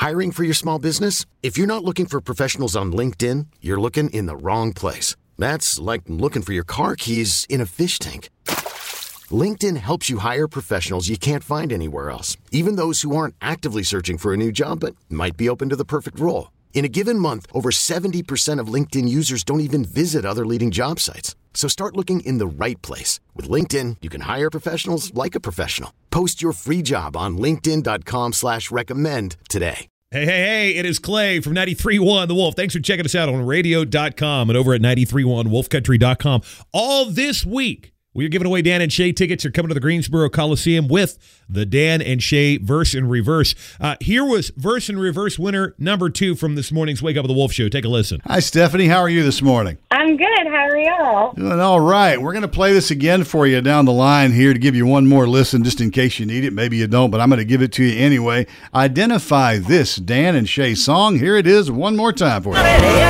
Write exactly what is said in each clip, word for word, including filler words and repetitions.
Hiring for your small business? If you're not looking for professionals on LinkedIn, you're looking in the wrong place. That's like looking for your car keys in a fish tank. LinkedIn helps you hire professionals you can't find anywhere else, even those who aren't actively searching for a new job but might be open to the perfect role. In a given month, over seventy percent of LinkedIn users don't even visit other leading job sites. So start looking in the right place. With LinkedIn, you can hire professionals like a professional. Post your free job on linkedin.com slash recommend today. Hey, hey, hey, it is Clay from ninety-three point one The Wolf. Thanks for checking us out on radio dot com and over at ninety-three point one wolf country dot com. All this week, we're giving away Dan and Shay tickets. They're coming to the Greensboro Coliseum with the Dan and Shay Verse and Reverse. Uh, here was Verse and Reverse winner number two from this morning's Wake Up with the Wolf show. Take a listen. Hi, Stephanie. How are you this morning? I'm good. How are y'all? Doing all right. We're going to play this again for you down the line here to give you one more listen just in case you need it. Maybe you don't, but I'm going to give it to you anyway. Identify this Dan and Shay song. Here it is one more time for you.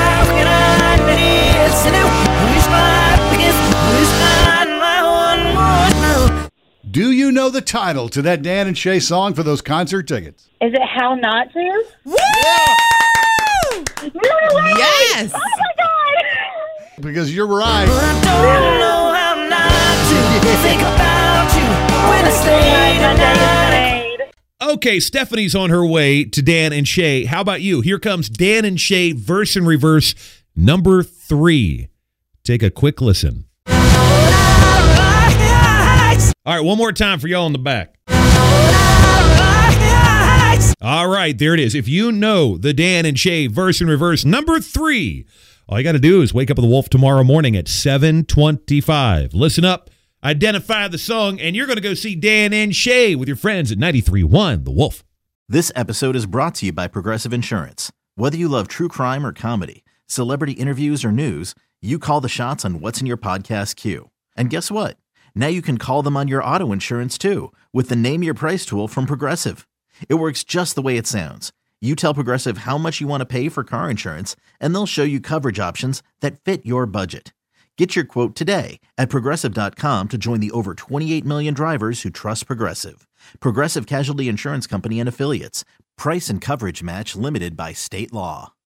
Do you know the title to that Dan and Shay song for those concert tickets? Is it How Not To? Woo! No way! Yes! Oh, my God! Because you're right. I don't know how not to think about you when I stay tonight. Okay, Stephanie's on her way to Dan and Shay. How about you? Here comes Dan and Shay Verse and Reverse number three. Take a quick listen. All right, one more time for y'all in the back. All right, there it is. If you know the Dan and Shay Verse and Reverse number three, all you got to do is wake up with the Wolf tomorrow morning at seven twenty-five. Listen up, identify the song, and you're going to go see Dan and Shay with your friends at ninety-three point one The Wolf. This episode is brought to you by Progressive Insurance. Whether you love true crime or comedy, celebrity interviews or news, you call the shots on what's in your podcast queue. And guess what? Now you can call them on your auto insurance too with the Name Your Price tool from Progressive. It works just the way it sounds. You tell Progressive how much you want to pay for car insurance, and they'll show you coverage options that fit your budget. Get your quote today at progressive dot com to join the over twenty-eight million drivers who trust Progressive. Progressive Casualty Insurance Company and Affiliates. Price and coverage match limited by state law.